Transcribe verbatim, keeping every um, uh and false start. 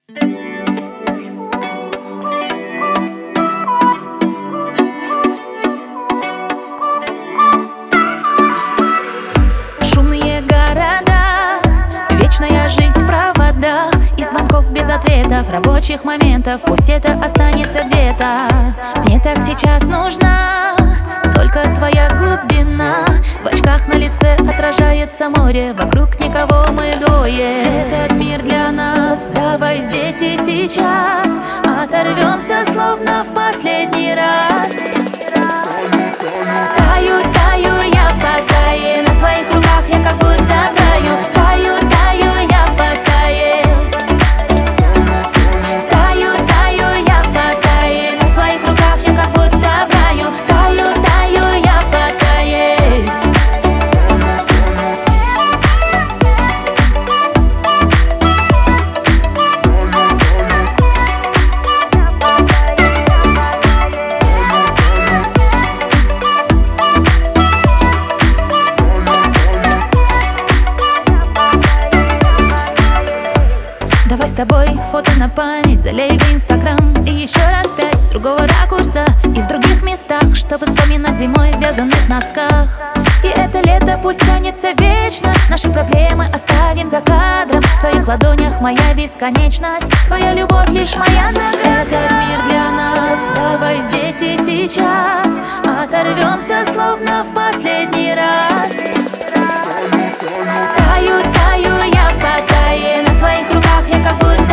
Шумные города, вечная жизнь в проводах и звонков без ответов, рабочих моментов. Пусть это останется где-то. Мне так сейчас нужна только твоя глубина. В очках на лице отражается море, вокруг никого, мы двое. Этот мир для нас, давай здесь и сейчас оторвемся, словно в последний раз. Таю, таю, я по тае, на твоих руках я как будто таю. Таю, таю, я по тае. Таю, таю, я по тае, на твоих руках я как будто в раю. Таю, таю, я по тае. Давай с тобой фото на память, залей в инстаграм. И еще раз пять с другого ракурса и в других местах, чтобы вспоминать зимой в вязаных носках. И это лето пусть тянется вечно, наши проблемы оставим за кадром. В твоих ладонях моя бесконечность, твоя любовь лишь моя награда. Этот мир для нас, давай здесь и сейчас оторвемся, словно в последний раз. Таю, таю, я по тае, на твоих руках я как будто